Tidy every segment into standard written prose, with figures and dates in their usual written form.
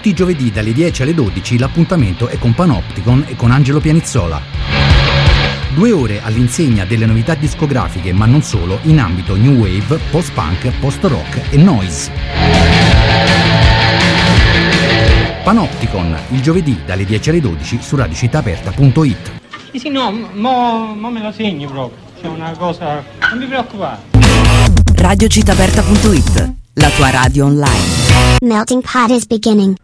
Tutti i giovedì dalle 10 alle 12 l'appuntamento è con Panopticon e con Angelo Pianizzola. 2 ore all'insegna delle novità discografiche, ma non solo, in ambito new wave, post-punk, post-rock e noise. Panopticon, il giovedì dalle 10 alle 12 su radiocitaaperta.it. Sì, no, mo me lo segni proprio, c'è una cosa, non vi preoccupare. Radiocitaaperta.it, la tua radio online. Melting pot is beginning.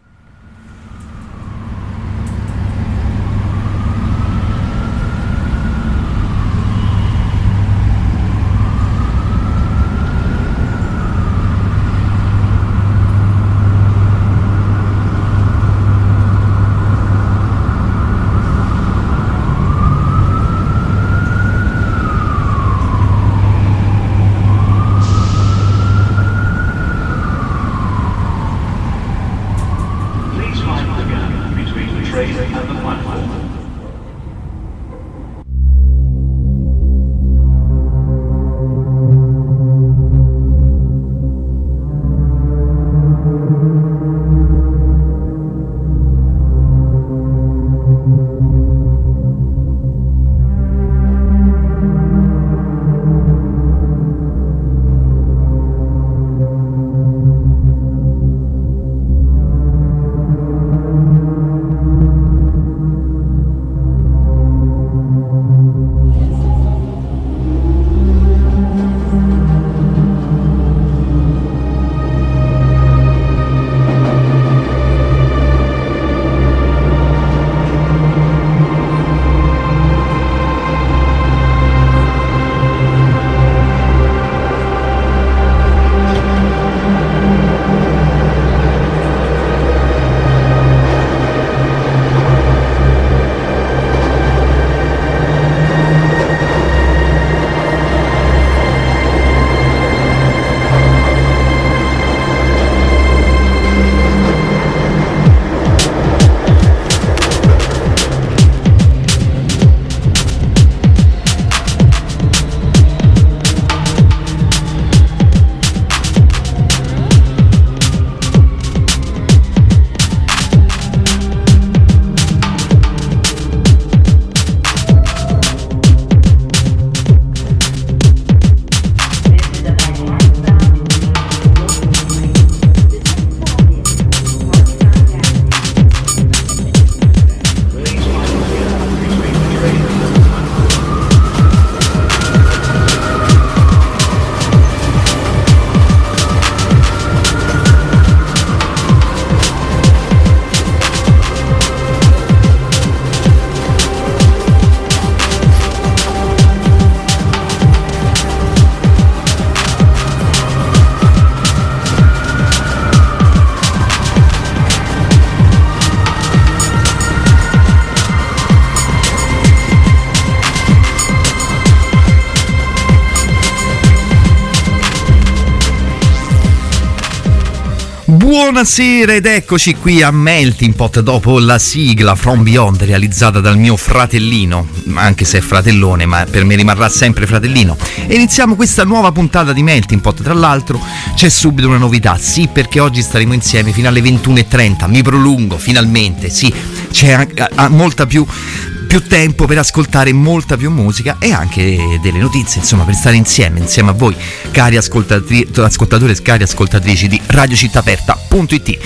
Buonasera ed eccoci qui a Melting Pot dopo la sigla From Beyond realizzata dal mio fratellino, anche se è fratellone ma per me rimarrà sempre fratellino. E iniziamo questa nuova puntata di Melting Pot. Tra l'altro c'è subito una novità, sì, perché oggi staremo insieme fino alle 21:30, mi prolungo finalmente, sì, c'è molta più tempo per ascoltare molta più musica e anche delle notizie, insomma, per stare insieme a voi, cari ascoltatori e cari ascoltatrici di radiocitaaperta.it.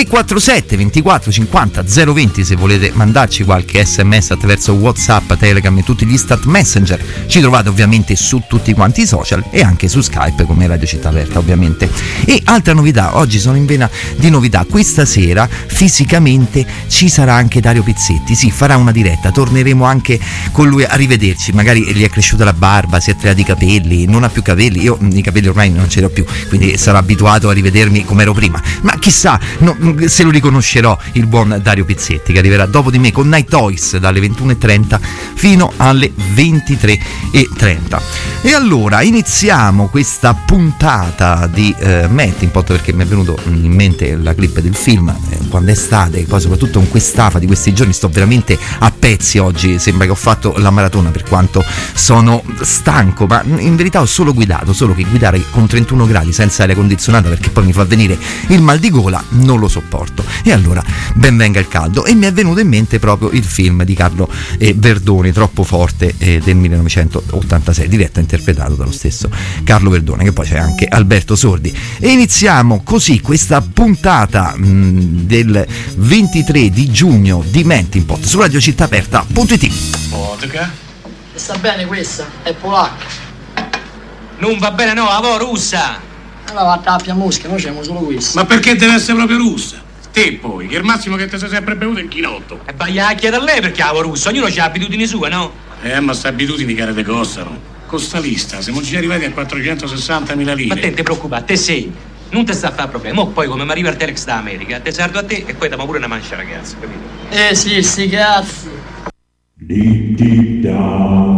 347 24 50 020 se volete mandarci qualche sms attraverso WhatsApp, Telegram e tutti gli instant messenger. Ci trovate ovviamente su tutti quanti i social e anche su Skype come Radio Città Aperta, ovviamente. E altra novità, oggi sono in vena di novità, questa sera fisicamente ci sarà anche Dario Pizzetti, sì, farà una diretta, torneremo anche con lui a rivederci, magari gli è cresciuta la barba, si è tagliati i capelli, non ha più capelli, io i capelli ormai non ce li ho più, quindi sarò abituato a rivedermi come ero prima, ma chissà se lo riconoscerò il buon Dario Pizzetti, che arriverà dopo di me con Night Toys dalle 21:30 fino alle 23:30. E allora iniziamo questa puntata di Melting Pot, perché mi è venuto in mente la clip del film quando è estate, poi soprattutto con quest'afa di questi giorni sto veramente a pezzi oggi sembra che ho fatto la maratona, per quanto sono stanco, ma in verità ho solo guidato, solo che guidare con 31 gradi senza aria condizionata, perché poi mi fa venire il mal di gola, non lo sopporto. E allora ben venga il caldo. E mi è venuto in mente proprio il film di Carlo Verdone, Troppo forte, del 1986, diretto e interpretato dallo stesso Carlo Verdone, che poi c'è anche Alberto Sordi. E iniziamo così questa puntata del 23 di giugno di Mentipod su radiocittaaperta.it. Vodka? Sta bene questa? È polacca. Non va bene, no, avò russa. Allora va a tappia mosca, noi c'abbiamo solo questa. Ma perché deve essere proprio russa? Te poi, che il massimo che ti sei sempre bevuto è il chinotto. E vai a chiedere a lei perché avò russa, ognuno ha abitudini sue, no? Ma sta abitudini care te costano. Con sta lista siamo già arrivati a 460.000 lire. Ma te non ti preoccupare, te sei. Non ti sta a fare problema. Poi come mi arriva il telex da America, te sardo a te e poi dammo pure una mancia, ragazzi, capito? Sì, sti cazzi. Deep, deep down.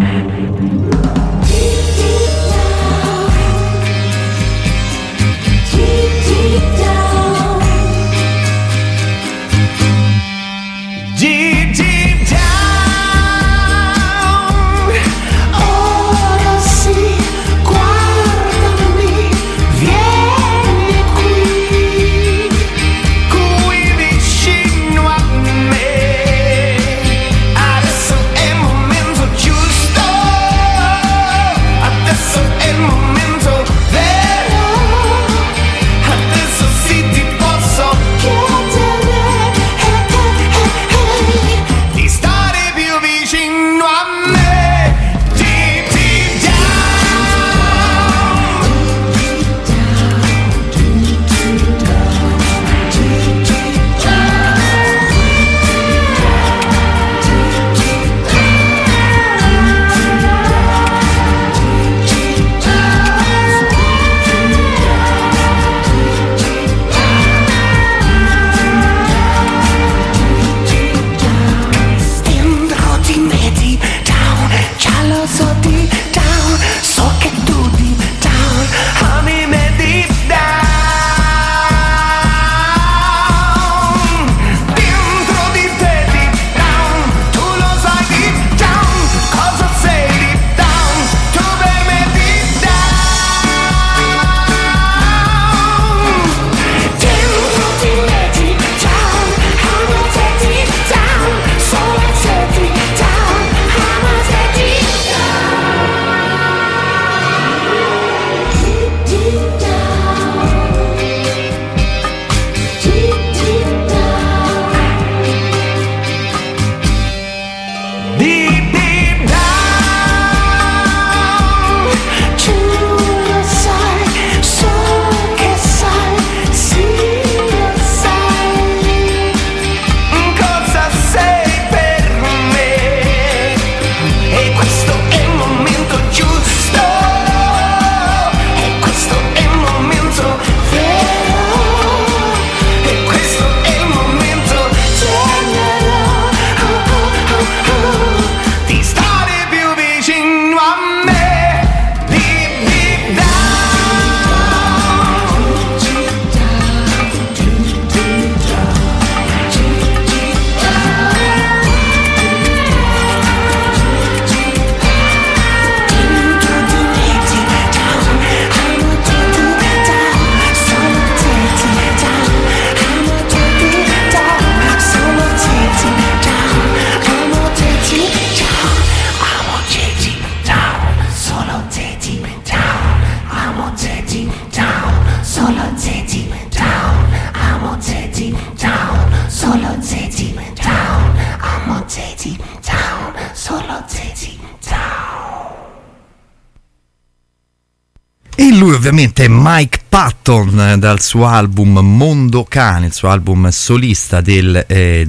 E lui ovviamente è Mike Patton, dal suo album Mondo Cane, il suo album solista del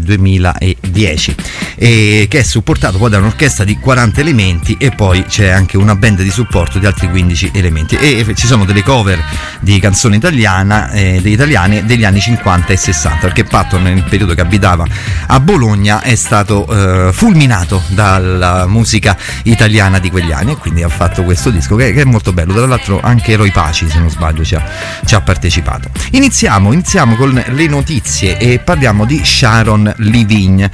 2010, che è supportato poi da un'orchestra di 40 elementi e poi c'è anche una band di supporto di altri 15 elementi, e ci sono delle cover di canzoni italiane degli anni 50 e 60, perché Patton nel periodo che abitava a Bologna è stato fulminato dalla musica italiana di quegli anni, e quindi ha fatto questo disco che è molto bello. Tra l'altro anche Roy Faci, se non sbaglio, ci ha partecipato. Iniziamo con le notizie e parliamo di Sharon Levine,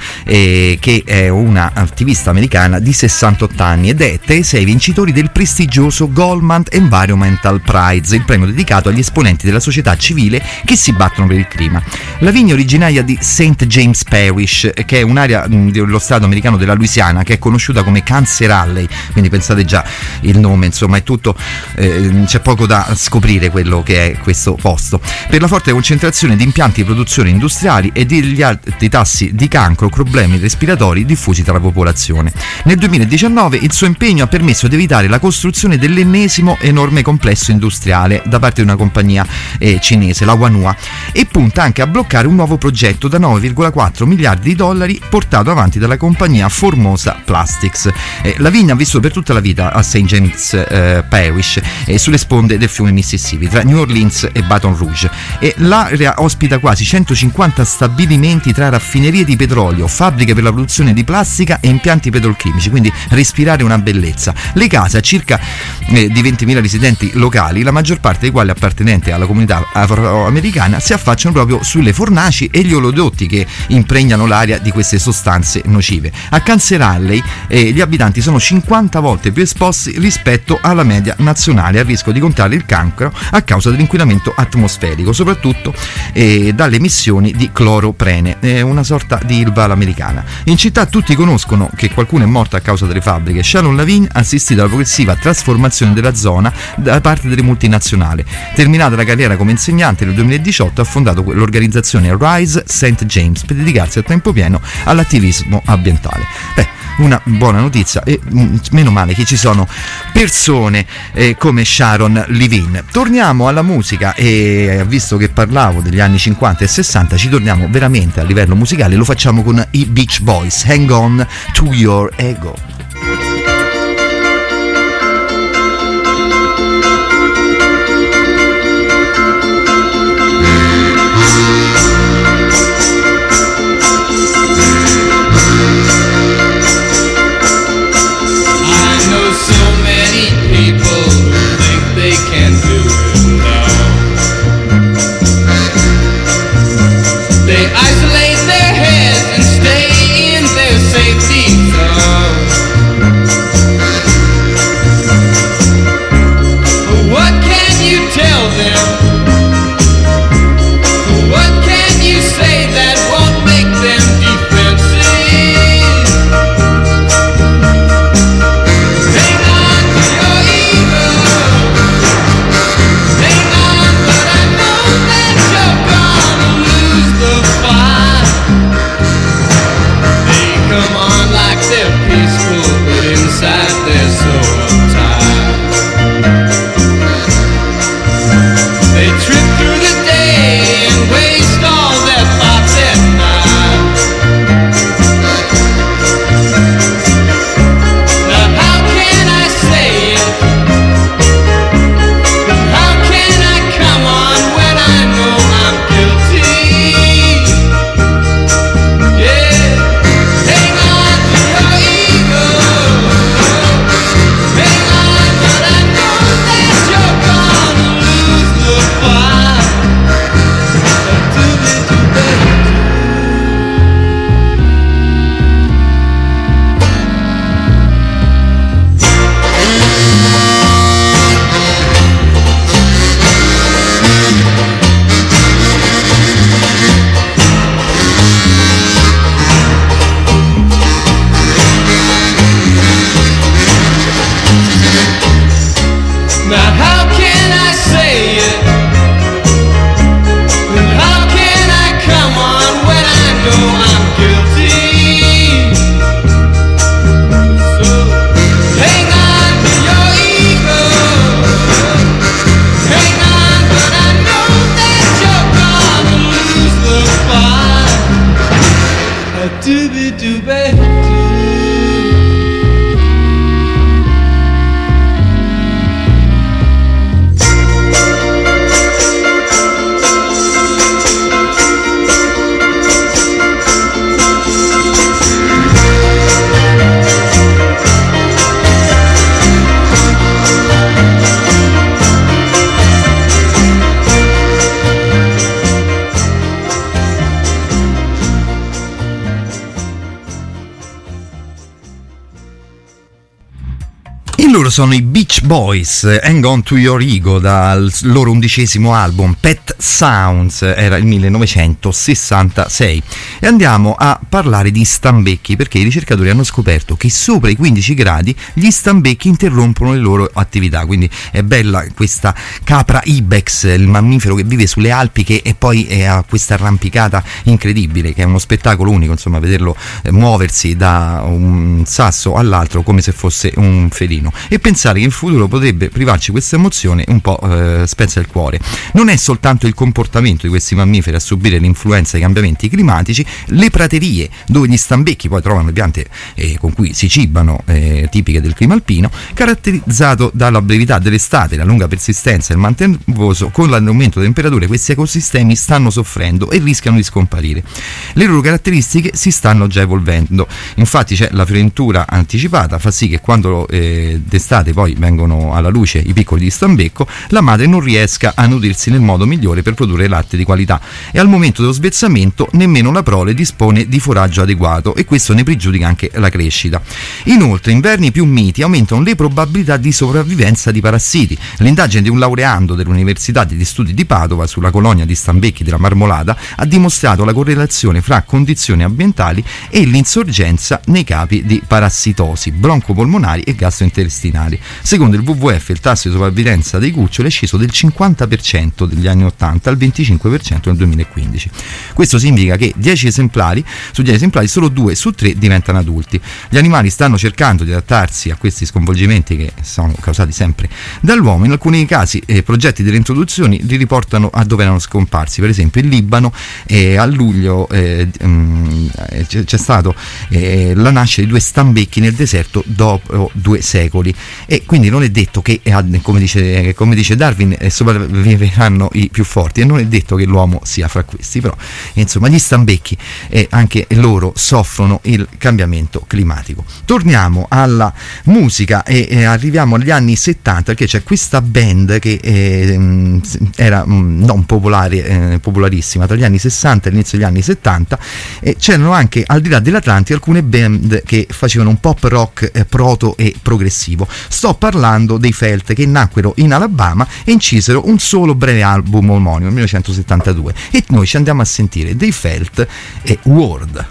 che è una attivista americana di 68 anni ed è tra i 6 vincitori del prestigioso Goldman Environmental Prize, il premio dedicato agli esponenti della società civile che si battono per il clima. Levine è originaria di St. James Parish, che è un'area dello stato americano della Louisiana, che è conosciuta come Cancer Alley, quindi pensate già il nome, insomma è tutto, c'è poco da scoprire quello che è questo posto, per la forte concentrazione di impianti di produzione industriali e degli alti tassi di cancro, problemi respiratori diffusi tra la popolazione. Nel 2019 il suo impegno ha permesso di evitare la costruzione dell'ennesimo enorme complesso industriale da parte di una compagnia cinese, la Wanhua, e punta anche a bloccare un nuovo progetto da 9,4 miliardi di dollari portato avanti dalla compagnia Formosa Plastics. Lavigne ha vissuto per tutta la vita a St. James Parish, sulle sponde del fiume Mississippi, tra New Orleans e Baton Rouge, e l'area ospita quasi 150 stabilimenti tra raffinerie di petrolio, fabbriche per la produzione di plastica e impianti petrolchimici, quindi respirare una bellezza. Le case, a circa di 20.000 residenti locali, la maggior parte dei quali appartenenti alla comunità afroamericana, si affacciano proprio sulle fornaci e gli oleodotti che impregnano l'aria di queste sostanze nocive. A Cancer Alley gli abitanti sono 50 volte più esposti rispetto alla media nazionale al rischio di contrarre il cancro a causa dell'inquinamento atmosferico, soprattutto dalle emissioni di cloroprene, una sorta di Ilva all'americana. In città tutti conoscono che qualcuno è morto a causa delle fabbriche. Sharon Levine ha assistito alla progressiva trasformazione della zona da parte delle multinazionali. Terminata la carriera come insegnante nel 2018, ha fondato l'organizzazione Rise St. James per dedicarsi a tempo pieno all'attivismo ambientale. Una buona notizia, e meno male che ci sono persone come Sharon Levine. Torniamo alla musica, e visto che parlavo degli anni 50 e 60, ci torniamo veramente a livello musicale. Lo facciamo con i Beach Boys, Hang On to Your Ego. They isolate their heads and stay in their safety zone. sono i Beach Boys, Hang On To Your Ego, dal loro 11° album Pet Sounds, era il 1966. E andiamo a parlare di stambecchi, perché i ricercatori hanno scoperto che sopra i 15 gradi gli stambecchi interrompono le loro attività. Quindi è bella questa capra ibex, il mammifero che vive sulle Alpi, che e poi ha questa arrampicata incredibile, che è uno spettacolo unico, insomma, vederlo muoversi da un sasso all'altro come se fosse un felino. E pensare che in futuro potrebbe privarci questa emozione un po' spezza il cuore. Non è soltanto il comportamento di questi mammiferi a subire l'influenza dei cambiamenti climatici, le praterie dove gli stambecchi poi trovano le piante con cui si cibano, tipiche del clima alpino, caratterizzato dalla brevità dell'estate, la lunga persistenza e il mantenuoso, con l'aumento delle temperature questi ecosistemi stanno soffrendo e rischiano di scomparire. Le loro caratteristiche si stanno già evolvendo, infatti c'è la fioritura anticipata, fa sì che quando d'estate poi vengono alla luce i piccoli di stambecco, la madre non riesca a nutrirsi nel modo migliore per produrre latte di qualità, e al momento dello svezzamento nemmeno la prole dispone di foraggio adeguato, e questo ne pregiudica anche la crescita. Inoltre, inverni più miti aumentano le probabilità di sopravvivenza di parassiti. L'indagine di un laureando dell'Università degli Studi di Padova sulla colonia di stambecchi della Marmolada ha dimostrato la correlazione fra condizioni ambientali e l'insorgenza nei capi di parassitosi broncopolmonari e gastrointestinali. Secondo il WWF il tasso di sopravvivenza dei cuccioli è sceso del 50% degli anni 80 al 25% nel 2015. Questo significa che 10 esemplari su 10 esemplari solo 2 su 3 diventano adulti. Gli animali stanno cercando di adattarsi a questi sconvolgimenti che sono causati sempre dall'uomo. In alcuni casi progetti di reintroduzione li riportano a dove erano scomparsi. Per esempio in Libano a luglio c'è stato la nascita di 2 stambecchi nel deserto dopo 2 secoli, e quindi non è detto che, come dice Darwin, sopravviveranno i più forti, e non è detto che l'uomo sia fra questi, però insomma gli stambecchi anche loro soffrono il cambiamento climatico. Torniamo alla musica e arriviamo agli anni 70, perché c'è questa band che era non popolarissima tra gli anni 60 e l'inizio degli anni 70, e c'erano anche al di là dell'Atlantico alcune band che facevano un pop rock proto e progressivo. Sto parlando dei Felt, che nacquero in Alabama e incisero un solo breve album omonimo nel 1972, e noi ci andiamo a sentire dei Felt e World.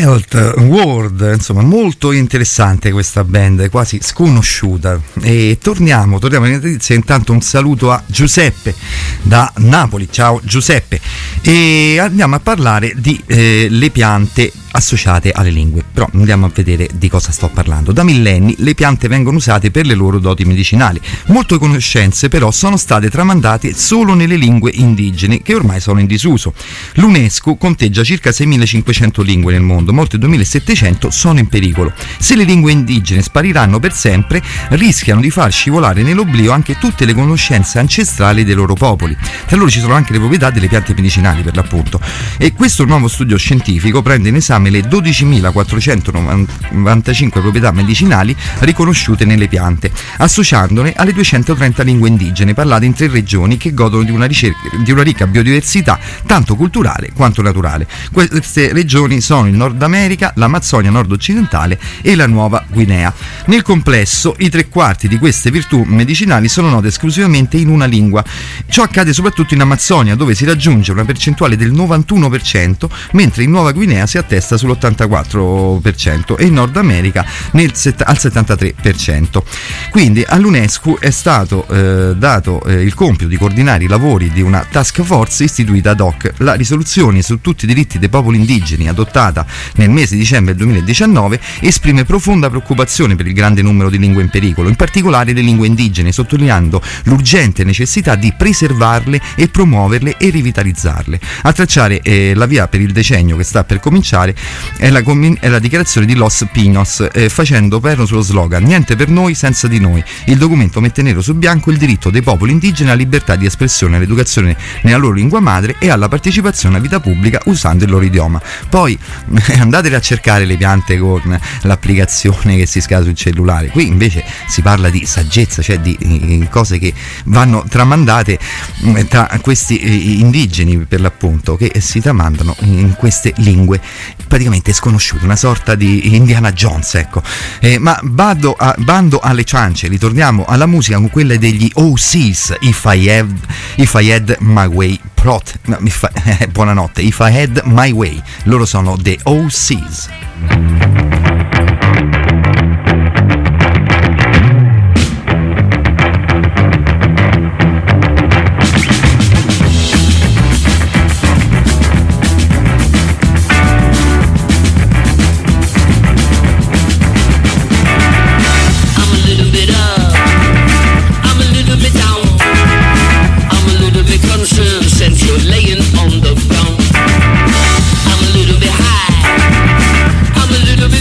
Wild World, insomma molto interessante questa band, quasi sconosciuta. E torniamo in notizia. Intanto un saluto a Giuseppe da Napoli. Ciao Giuseppe. E andiamo a parlare di le piante associate alle lingue, però andiamo a vedere di cosa sto parlando. Da millenni le piante vengono usate per le loro doti medicinali. Molte conoscenze però sono state tramandate solo nelle lingue indigene, che ormai sono in disuso. L'UNESCO conteggia circa 6.500 lingue nel mondo, molte 2.700 sono in pericolo. Se le lingue indigene spariranno per sempre, rischiano di far scivolare nell'oblio anche tutte le conoscenze ancestrali dei loro popoli. Tra loro ci sono anche le proprietà delle piante medicinali, per l'appunto. E questo nuovo studio scientifico prende in esame le 12.495 proprietà medicinali riconosciute nelle piante, associandone alle 230 lingue indigene parlate in 3 regioni che godono di una ricca biodiversità tanto culturale quanto naturale. Queste regioni sono il Nord America, l'Amazzonia nord-occidentale e la Nuova Guinea. Nel complesso i 3/4 di queste virtù medicinali sono note esclusivamente in una lingua. Ciò accade soprattutto in Amazzonia, dove si raggiunge una percentuale del 91%, mentre in Nuova Guinea si attesta sull'84% e in Nord America al 73%. Quindi all'UNESCO è stato dato il compito di coordinare i lavori di una task force istituita ad hoc. La risoluzione su tutti i diritti dei popoli indigeni, adottata nel mese di dicembre 2019, esprime profonda preoccupazione per il grande numero di lingue in pericolo, in particolare le lingue indigene, sottolineando l'urgente necessità di preservarle e promuoverle e rivitalizzarle. A tracciare la via per il decennio che sta per cominciare è la dichiarazione di Los Pinos, facendo perno sullo slogan "Niente per noi senza di noi". Il documento mette nero su bianco il diritto dei popoli indigeni alla libertà di espressione, all'educazione nella loro lingua madre e alla partecipazione alla vita pubblica usando il loro idioma. Poi andatele a cercare le piante con l'applicazione che si scala sul cellulare. Qui invece si parla di saggezza, cioè di cose che vanno tramandate tra questi indigeni, per l'appunto, che si tramandano in queste lingue praticamente sconosciute, una sorta di Indiana Jones, ecco. Ma bando alle ciance, ritorniamo alla musica con quella degli OCs, If I Had My Way. Buonanotte, If I Had My Way. Loro sono The OCs. Since you're laying on the ground, I'm a little bit high, I'm a little bit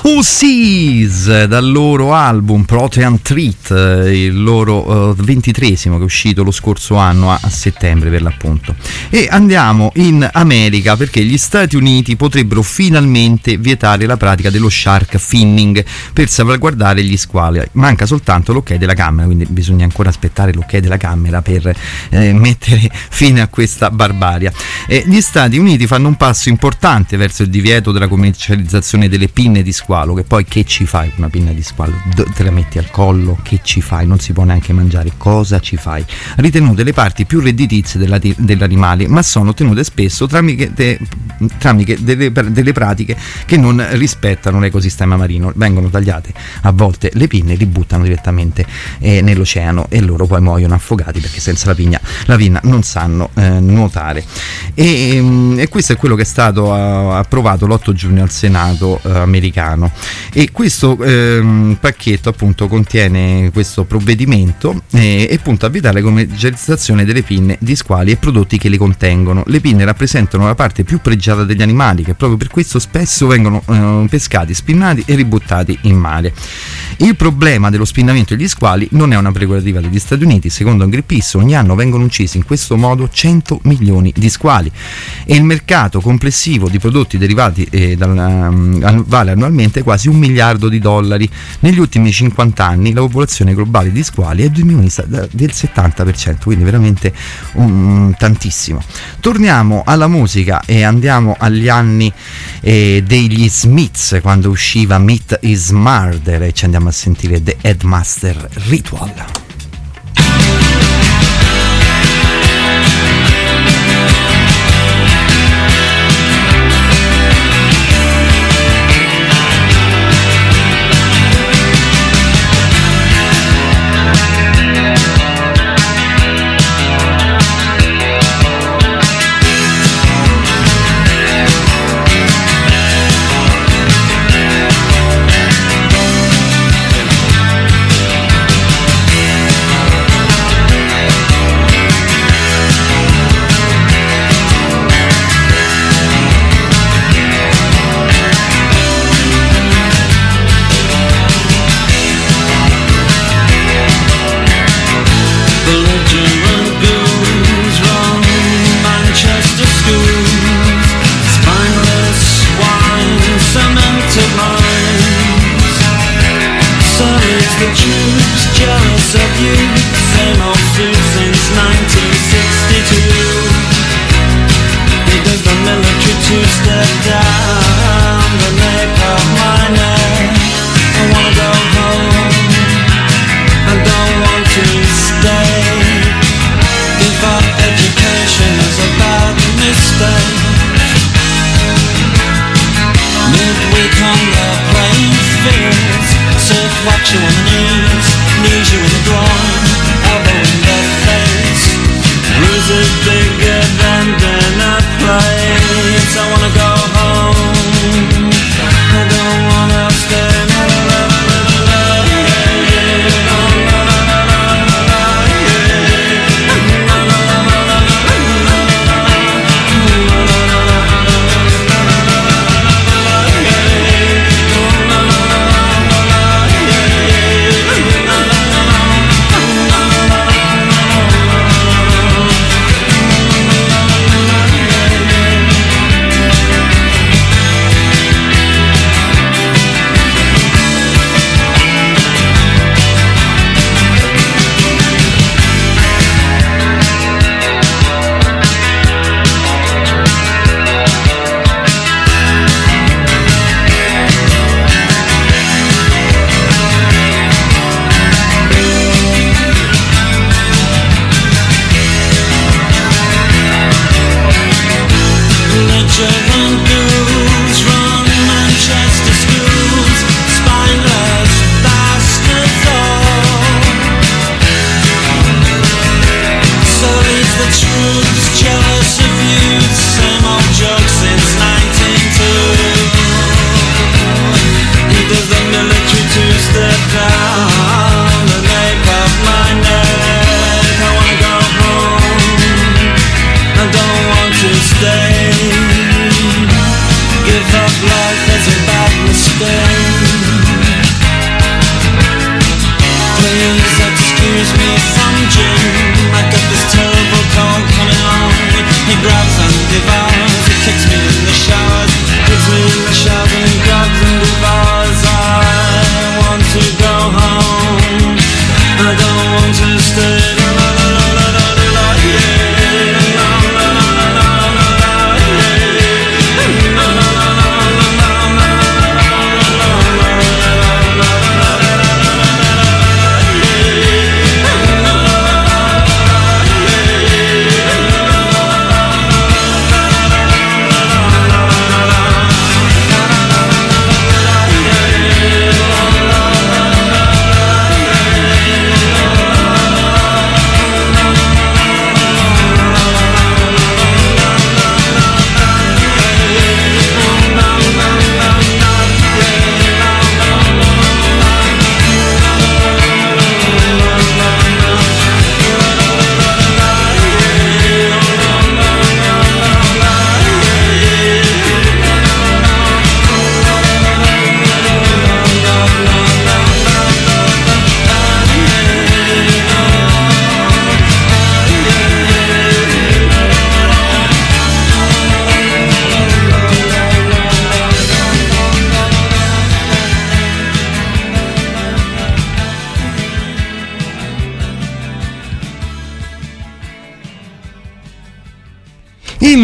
Who Sees, dal loro album Protean Treat, il loro 23esimo, che è uscito lo scorso anno a settembre per l'appunto. E andiamo in America, perché gli Stati Uniti potrebbero finalmente vietare la pratica dello shark finning per salvaguardare gli squali. Manca soltanto l'ok della Camera, quindi bisogna ancora aspettare l'ok della Camera per mettere fine a questa barbaria. Gli Stati Uniti fanno un passo importante verso il divieto della commercializzazione delle pinne di squalo, che poi che ci fai con una pinna di squalo? Te la metti al collo? Che ci fai? Non si può neanche mangiare, cosa ci fai? Ritenute le parti più redditizie dell'animale, ma sono tenute spesso tramite delle pratiche che non rispettano l'ecosistema marino. Vengono tagliate a volte le pinne, li buttano direttamente nell'oceano e loro poi muoiono affogati perché senza la pinna non sanno nuotare. E questo è quello che è stato approvato l'8 giugno al Senato americano, e questo pacchetto appunto contiene questo provvedimento e punta a vietare la commercializzazione delle pinne di squali e prodotti che le contengono. Le pinne rappresentano la parte più pregiata degli animali, che proprio per questo spesso vengono pescati, spinnati e ributtati in mare. Il problema dello spinnamento degli squali non è una prerogativa degli Stati Uniti. Secondo Greenpeace ogni anno vengono uccisi in questo modo 100 milioni di squali e il mercato complessivo di prodotti derivati vale annualmente quasi $1 miliardo. Negli ultimi 50 anni la popolazione globale di squali è diminuita del 70%, quindi veramente tantissimo. Torniamo alla musica e andiamo agli anni degli Smiths, quando usciva Meat is Murder, e ci andiamo a sentire The Headmaster Ritual.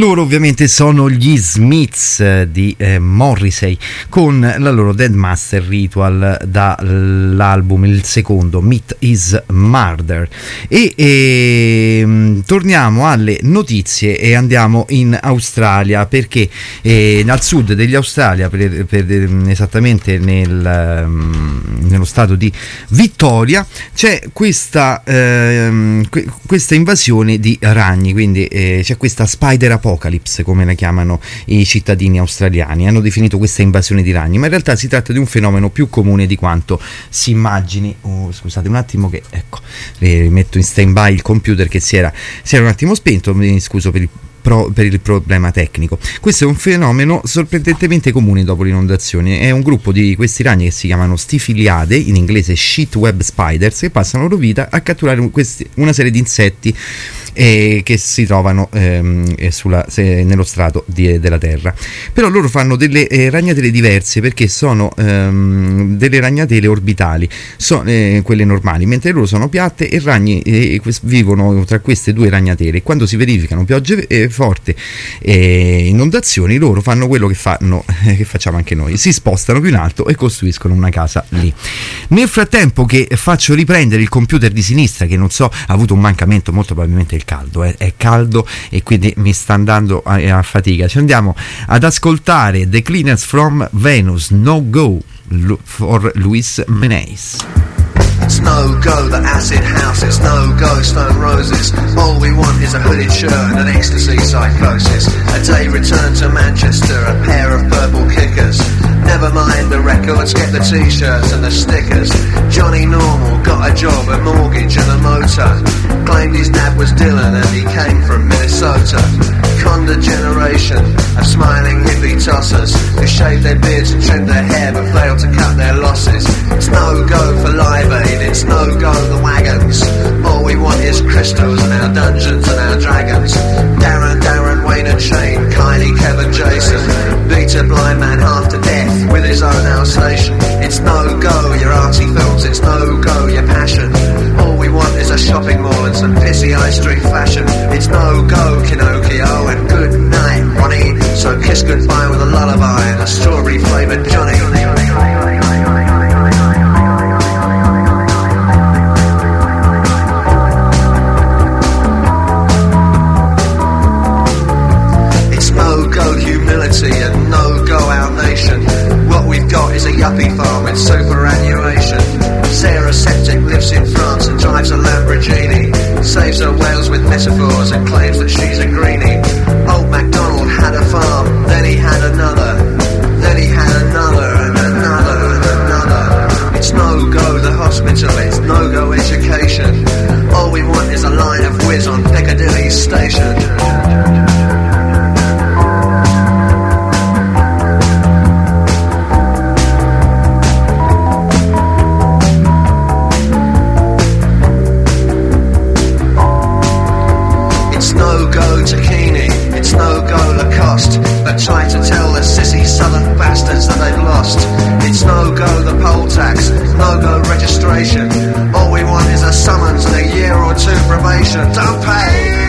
loro ovviamente sono gli Smiths di Morrissey con la loro Dead Master Ritual dall'album, il secondo, Meat is Murder. E torniamo alle notizie e andiamo in Australia, perché al sud degli Australia, esattamente nello stato di Vittoria, c'è questa invasione di ragni, quindi c'è questa Spider Apocalypse, come la chiamano i cittadini australiani. Hanno definito questa invasione di ragni, ma in realtà si tratta di un fenomeno più comune di quanto si immagini. Scusate un attimo che metto in stand by il computer che si era un attimo spento, mi scuso per il problema tecnico. Questo è un fenomeno sorprendentemente comune dopo l'inondazione. È un gruppo di questi ragni che si chiamano Stifiliade, in inglese sheet web spiders, che passano la loro vita a catturare una serie di insetti che si trovano nello strato della terra. Però loro fanno delle ragnatele diverse, perché sono delle ragnatele orbitali, quelle normali, mentre loro sono piatte, e ragni vivono tra queste due ragnatele. Quando si verificano piogge forti e inondazioni, loro fanno quello che facciamo anche noi: si spostano più in alto e costruiscono una casa lì. Nel frattempo che faccio riprendere il computer di sinistra, che non so, ha avuto un mancamento, molto probabilmente il caldo, è caldo e quindi mi sta andando a fatica. Ci andiamo ad ascoltare The Cleaners from Venus, No Go for Luis Meneis. It's no go, the acid house, it's no go, stone roses. All we want is a hooded shirt and an ecstasy psychosis. A day return to Manchester, a pair of purple kickers. Never mind the records, get the t-shirts and the stickers. Johnny Normal got a job, a mortgage and a motor. Claimed his dad was Dylan and he came from Minnesota. Conda generation of smiling hippie tossers who shave their beards and trim their hair but fail to cut their losses. It's no go for Live Aid, it's no go the wagons. All we want is crystals and our dungeons and our dragons. Darren, Wayne and Shane, Kylie, Kevin, Jason. Beat a blind man half to death with his own Alsatian. It's no go your arty films, it's no go your passion. All we want is a shopping mall and some pissy high street fashion. It's no go Pinocchio and good night Ronnie. So kiss goodbye with a lullaby and a strawberry flavoured Johnny. And no go our nation. What we've got is a yuppie farm with superannuation. Sarah Septic lives in France and drives a Lamborghini. Saves her whales with metaphors and claims that she's a greenie. Old MacDonald had a farm, then he had another. Then he had another and another and another. It's no go the hospital, it's no go education. All we want is a line of whiz on Piccadilly station. Try to tell the sissy southern bastards that they've lost. It's no go the poll tax, no go registration. All we want is a summons and a year or two probation. Don't pay!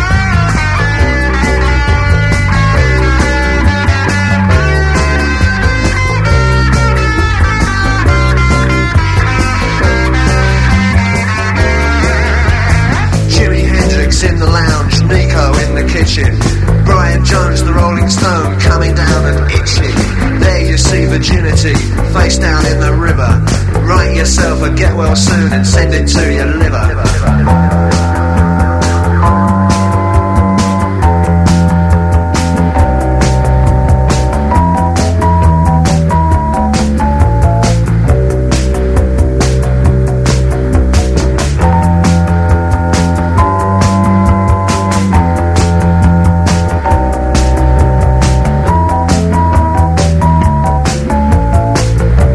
In the lounge, Nico in the kitchen, Brian Jones, the Rolling Stone, coming down and itching. There you see virginity, face down in the river. Write yourself a get well soon and send it to your liver.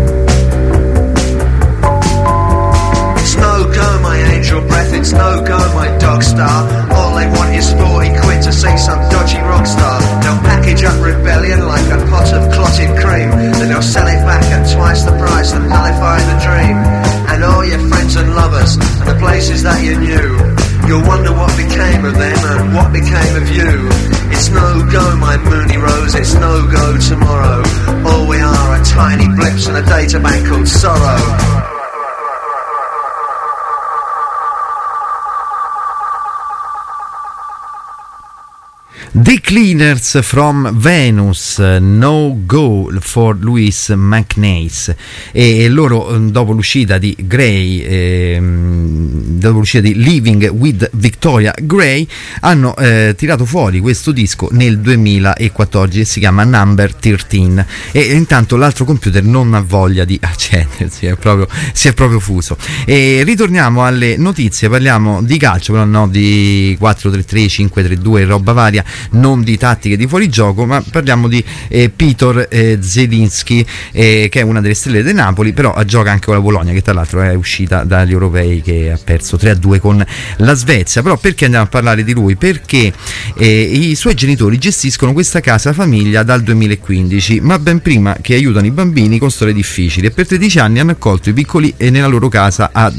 It's no go played a band called Sorrow. The Cleaners from Venus, No Go for Louis McNace, e loro dopo l'uscita di Grey, dopo l'uscita di Living with Victoria Gray, hanno tirato fuori questo disco nel 2014 e si chiama Number 13, e intanto l'altro computer non ha voglia di accendersi, si è proprio fuso. E ritorniamo alle notizie, parliamo di calcio, però no di 4-3-3, 5-3-2, roba varia, non di tattiche di fuorigioco, ma parliamo di Piotr Zielinski, che è una delle stelle del Napoli, però gioca anche con la Bologna, che tra l'altro è uscita dagli europei, che ha perso 3-2 con la Svezia. Però perché andiamo a parlare di lui? Perché i suoi genitori gestiscono questa casa famiglia dal 2015, ma ben prima che aiutano i bambini con storie difficili, e per 13 anni hanno accolto i piccoli nella loro casa a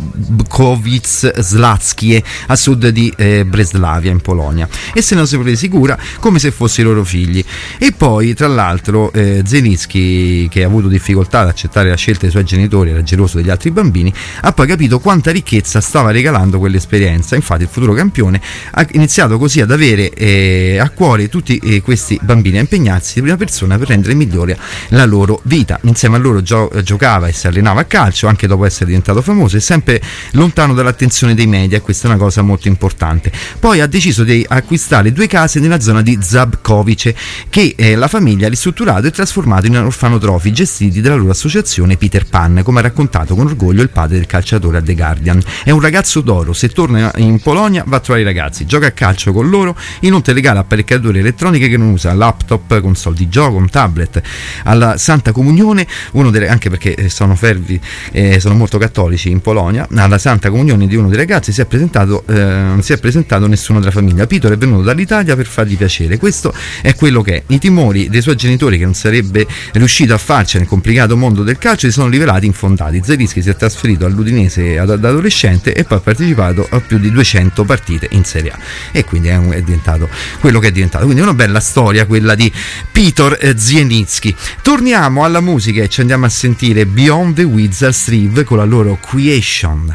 Zobkowice-Zlackie, a sud di Breslavia in Polonia, e se ne sono presi cura come se fossero i loro figli. E poi tra l'altro Zielinski, che ha avuto difficoltà ad accettare la scelta dei suoi genitori, era geloso degli altri bambini, ha poi capito quanta ricchezza stava regalando quell'esperienza. Infatti il futuro campione ha iniziato così ad avere a cuore tutti questi bambini, a impegnarsi di prima persona per rendere migliore la loro vita. Insieme a loro giocava e si allenava a calcio, anche dopo essere diventato famoso, e sempre lontano dall'attenzione dei media, e questa è una cosa molto importante. Poi ha deciso di acquistare 2 case nella zona di Zabkowice, che la famiglia ha ristrutturato e trasformato in orfanotrofi gestiti dalla loro associazione Peter Pan, come ha raccontato con orgoglio il padre del calciatore a The Guardian. È un ragazzo d'oro, se torna in Polonia va a trovare i ragazzi, gioca a calcio con loro, inoltre regala apparecchiature elettroniche che non usa, laptop, console di gioco, un tablet. Alla Santa Comunione, anche perché sono fervi, sono molto cattolici in Polonia, alla Santa Comunione di uno dei ragazzi non si è presentato nessuno della famiglia. Peter è venuto dall'Italia per fargli piacere. Questo è quello che è. I timori dei suoi genitori, che non sarebbe riuscito a farci nel complicato mondo del calcio, si sono rivelati infondati. Zielinski si è trasferito all'Udinese da adolescente e poi ha partecipato a più di 200 partite in Serie A, e quindi è diventato quello che è diventato. Quindi è una bella storia quella di Piotr Zielinski. Torniamo alla musica e ci andiamo a sentire Beyond the Wizard's Rive con la loro Creation.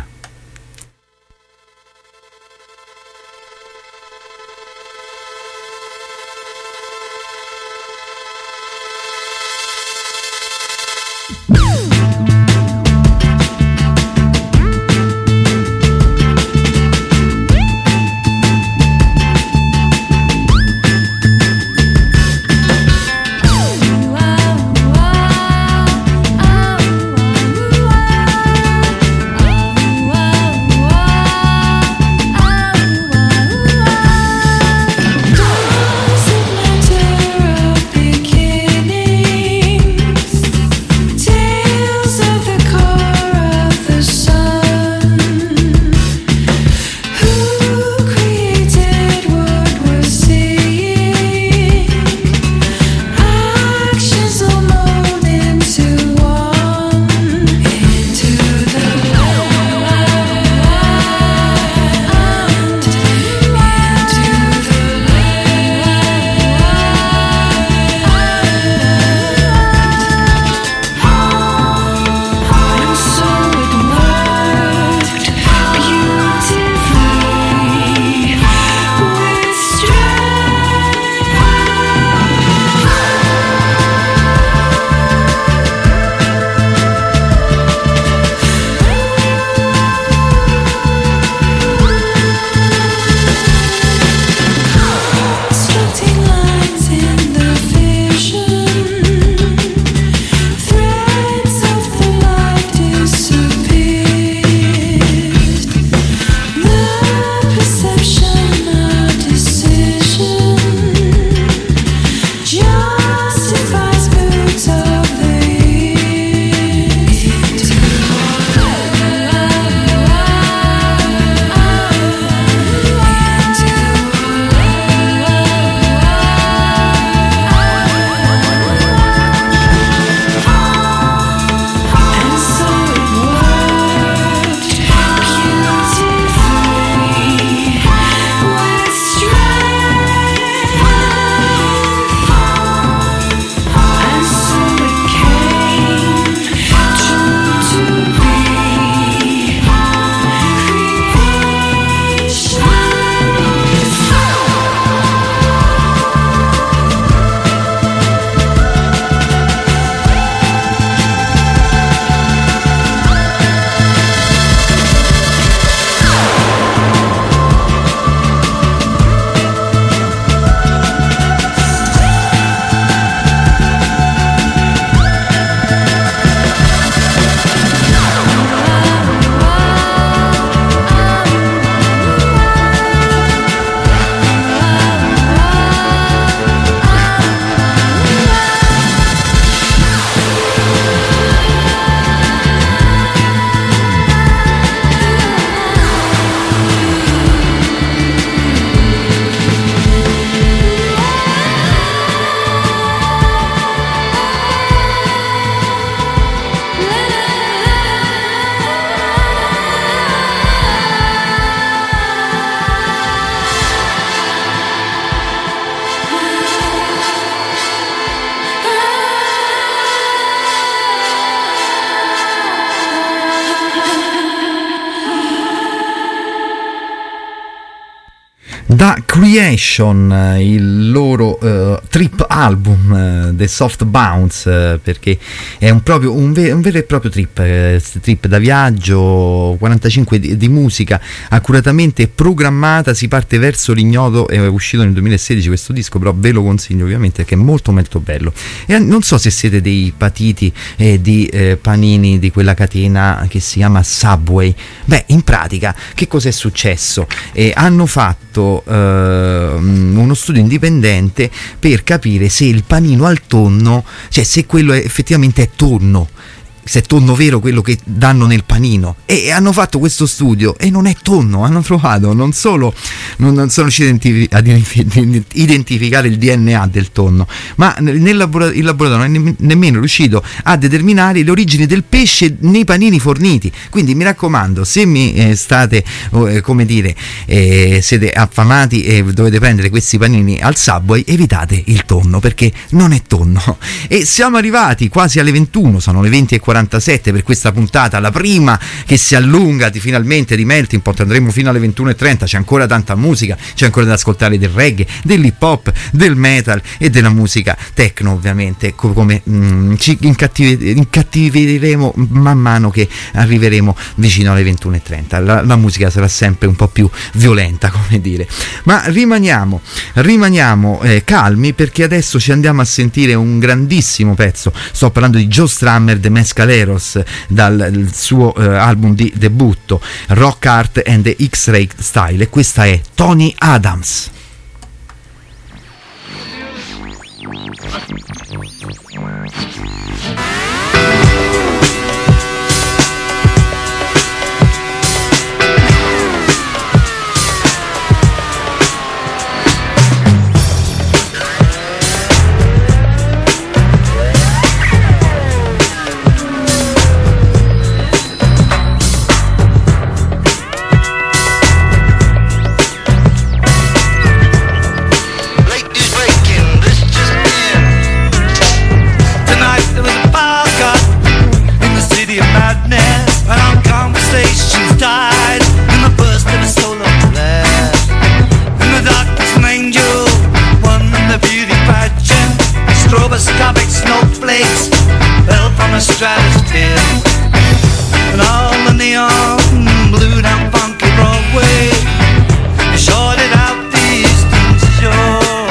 Oh Creation, il loro trip album, The Soft Bounce, perché è un vero e proprio trip da viaggio, 45 di musica accuratamente programmata, si parte verso l'ignoto. È uscito nel 2016 questo disco, però ve lo consiglio ovviamente perché è molto molto bello. E non so se siete dei patiti di panini di quella catena che si chiama Subway. Beh, in pratica che cosa è successo? Hanno fatto uno studio indipendente per capire se il panino al tonno, cioè se quello effettivamente è tonno, se è tonno vero quello che danno nel panino, e hanno fatto questo studio e non è tonno. Hanno trovato non solo non sono riusciti ad identificare il DNA del tonno, ma il laboratorio non è nemmeno riuscito a determinare le origini del pesce nei panini forniti. Quindi mi raccomando, se mi state siete affamati e dovete prendere questi panini al Subway, evitate il tonno perché non è tonno. E siamo arrivati quasi alle 21, sono le 20:47 per questa puntata, la prima che si allunga finalmente di Melting Pot. Andremo fino alle 21:30, c'è ancora tanta musica, c'è ancora da ascoltare del reggae, dell'hip hop, del metal e della musica techno, ovviamente, come ci incattiveremo man mano che arriveremo vicino alle 21:30. La musica sarà sempre un po' più violenta, come dire, ma rimaniamo calmi, perché adesso ci andiamo a sentire un grandissimo pezzo. Sto parlando di Joe Strummer, The Mescaleros, dal suo album di debutto Rock Art and the X-Ray Style, e questa è Tony Adams. Stroboscopic snowflakes fell from a stratosphere, and all the neon blew down funky Broadway. They shorted out the eastern shore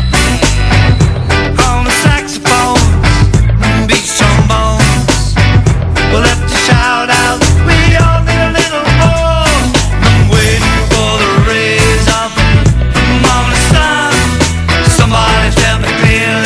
on the saxophones, beach trombones. We'll have to shout out, we all need a little more. I'm waiting for the rays of the morning sun. Somebody tell me clearly,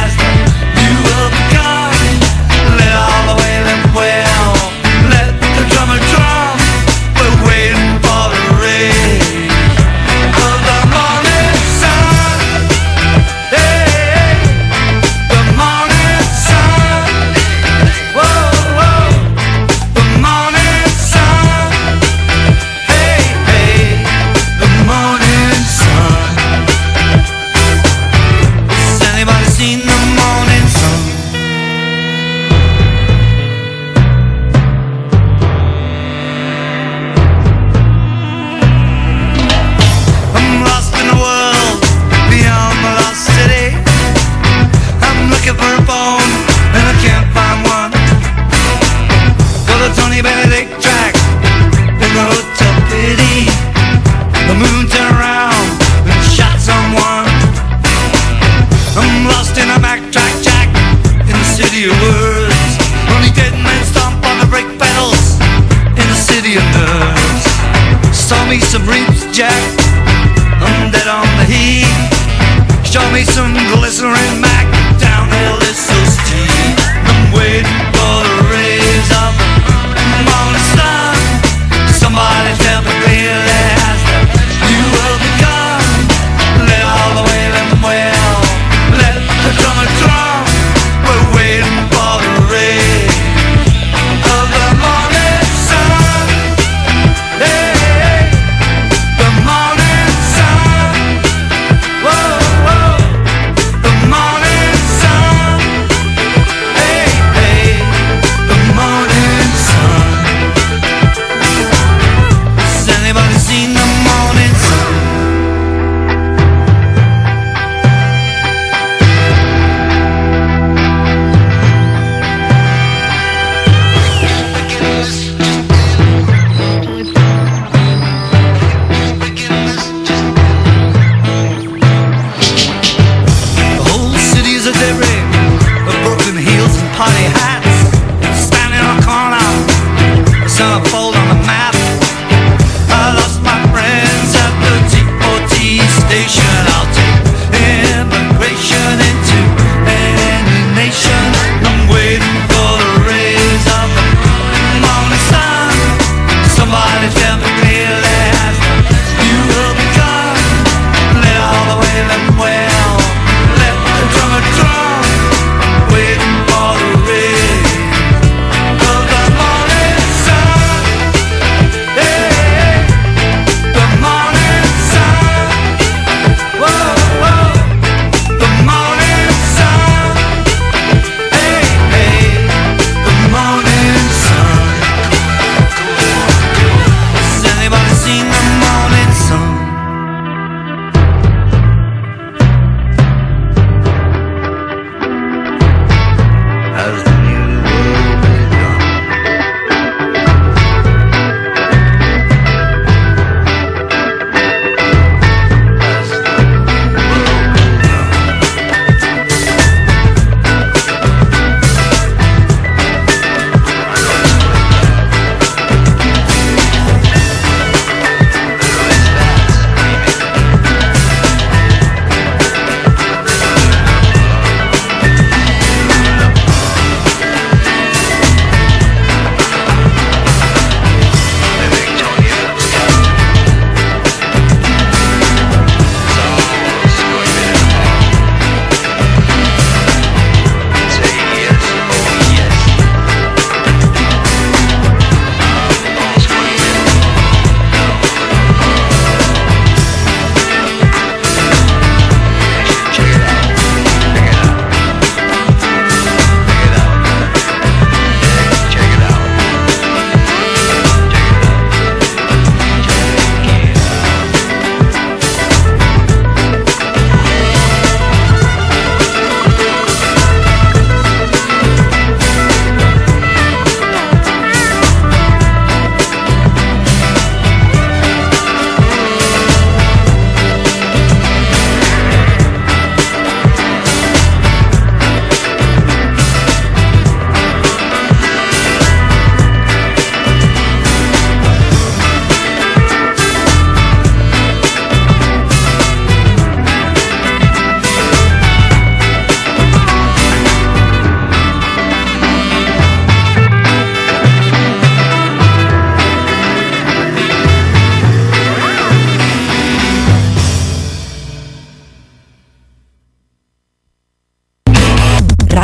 some reefs, Jack, I'm dead on the heat. Show me some glycerin, Mac, downhill is so steep. I'm waiting for the rays of the morning sun. Somebody tell me clearly, has the new world begun? Let all the way them well, let the drummer drum. We're waiting for the rays of the morning sun. Hey,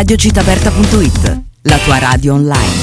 radiocittaaperta.it, la tua radio online.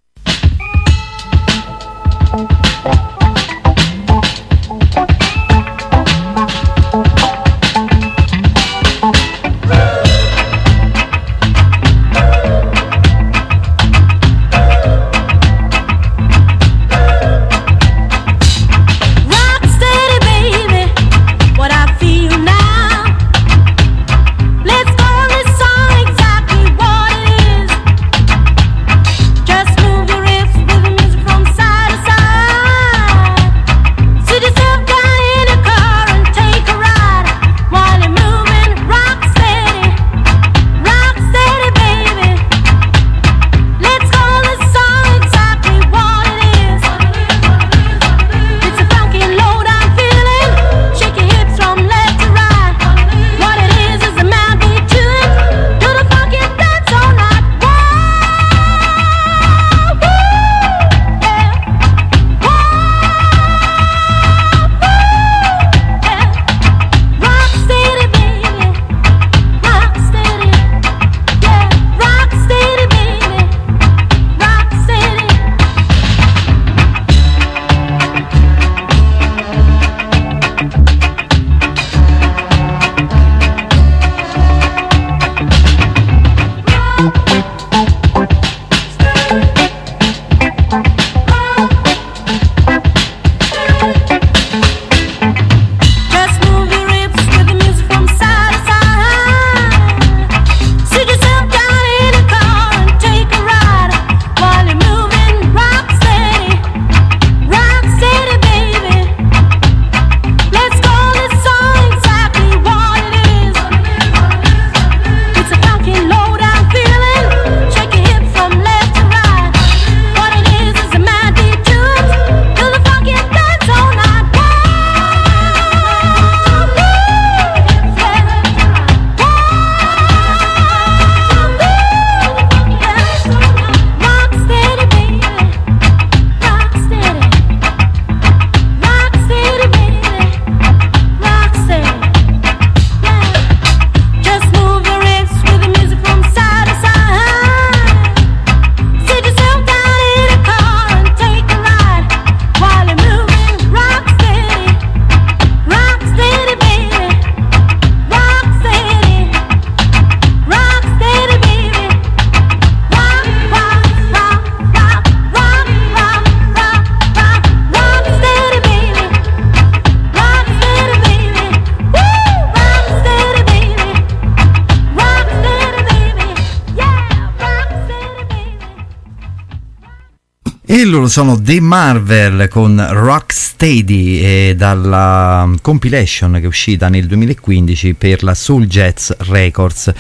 E loro sono The Marvel con Rocksteady, dalla compilation che è uscita nel 2015 per la Soul Jazz Records,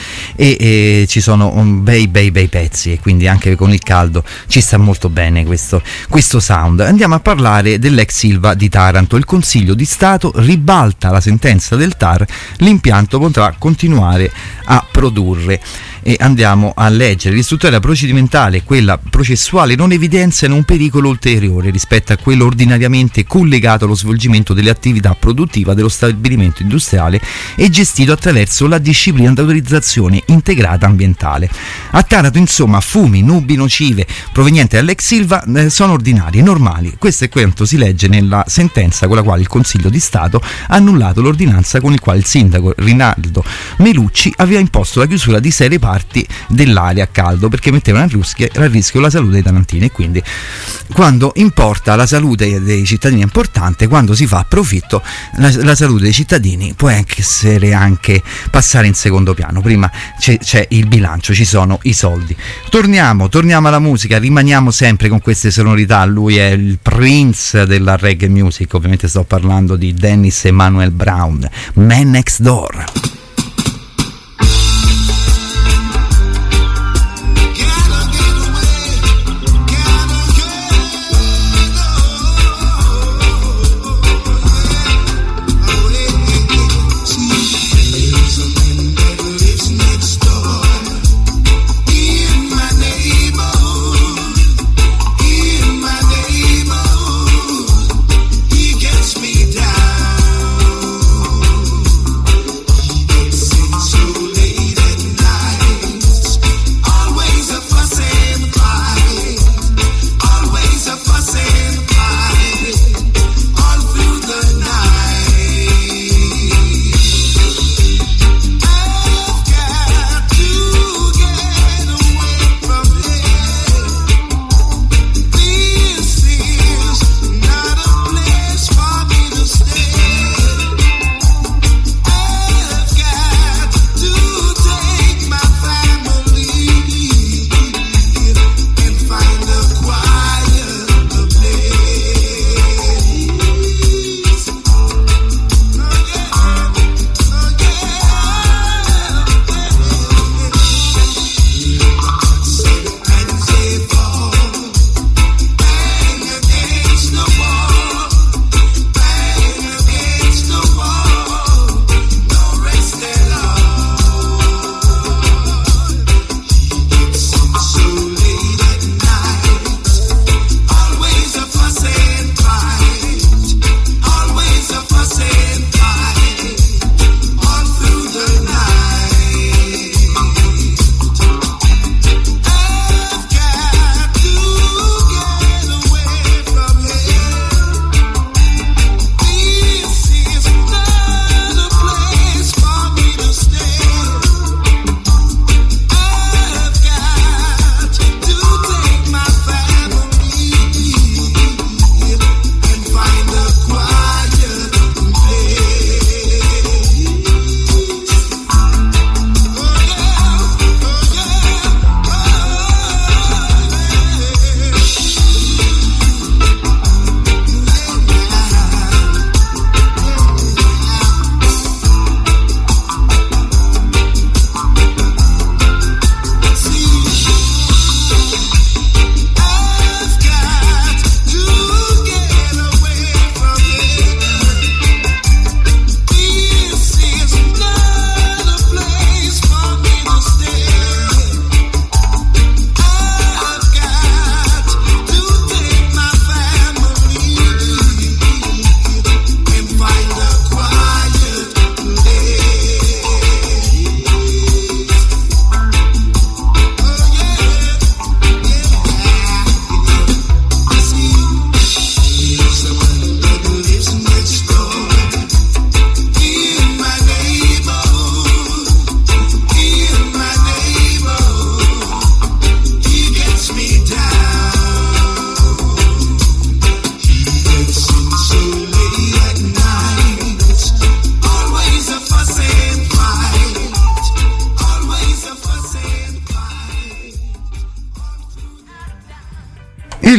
e ci sono bei pezzi, e quindi anche con il caldo ci sta molto bene questo sound. Andiamo a parlare dell'ex Silva di Taranto. Il Consiglio di Stato ribalta la sentenza del TAR, l'impianto potrà continuare a produrre. E andiamo a leggere: l'istruttoria procedimentale e quella processuale non evidenziano un pericolo ulteriore rispetto a quello ordinariamente collegato allo svolgimento delle attività produttive dello stabilimento industriale e gestito attraverso la disciplina d'autorizzazione integrata ambientale. A Taranto, insomma, fumi, nubi nocive provenienti dall'ex Silva sono ordinari e normali. Questo è quanto si legge nella sentenza con la quale il Consiglio di Stato ha annullato l'ordinanza con il quale il sindaco Rinaldo Melucci aveva imposto la chiusura di 6 reparti dell'area a caldo perché mettevano a rischio la salute dei tarantini. E quindi, quando importa la salute dei cittadini è importante, quando si fa profitto la salute dei cittadini può essere anche passare in secondo piano. Prima c'è il bilancio, ci sono i soldi. Torniamo alla musica, rimaniamo sempre con queste sonorità. Lui è il Prince della reggae music, ovviamente sto parlando di Dennis Emanuel Brown, Man Next Door.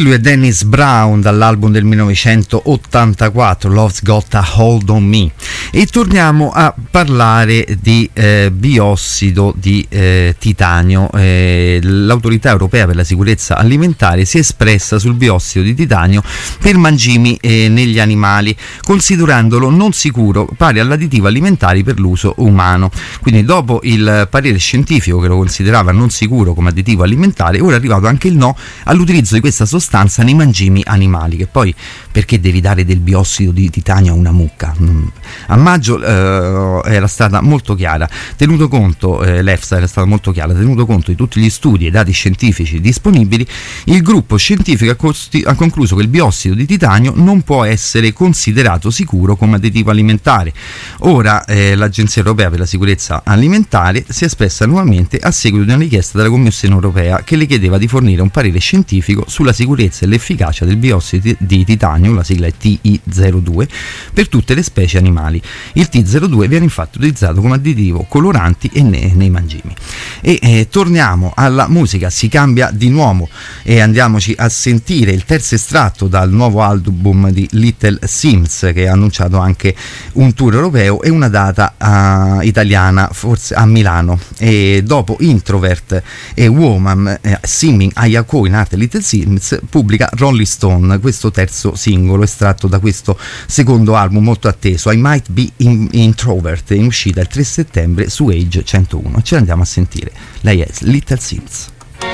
lui è Dennis Brown dall'album del 1984 Love's Got a Hold on Me. E torniamo a parlare di biossido di titanio. L'autorità europea per la sicurezza alimentare si è espressa sul biossido di titanio per mangimi negli animali, considerandolo non sicuro, pari all'additivo alimentare per l'uso umano. Quindi dopo il parere scientifico che lo considerava non sicuro come additivo alimentare, ora è arrivato anche il no all'utilizzo di questa sostanza nei mangimi animali. Che poi, perché devi dare del biossido di titanio a una mucca? A maggio era stata molto chiara, tenuto conto, l'EFSA era stata molto chiara, tenuto conto di tutti gli studi e dati scientifici disponibili, il gruppo scientifico ha concluso che il biossido di titanio non può essere considerato sicuro come additivo alimentare. Ora l'Agenzia Europea per la Sicurezza Alimentare si è espressa nuovamente a seguito di una richiesta della Commissione Europea che le chiedeva di fornire un parere scientifico sulla sicurezza e l'efficacia del biossido di titanio, la sigla è TI02, per tutte le specie animali. Il T02 viene infatti utilizzato come additivo coloranti e nei mangimi. E torniamo alla musica, si cambia di nuovo e andiamoci a sentire il terzo estratto dal nuovo album di Little Sims, che ha annunciato anche un tour europeo e una data italiana, forse a Milano. E dopo Introvert e Woman, Simming Ayako in arte Little Sims pubblica Rolling Stone, questo terzo singolo estratto da questo secondo album molto atteso, I Might Be Introvert, in uscita il 3 settembre su Age 101. Ce l'andiamo a sentire, lei è Little Sims.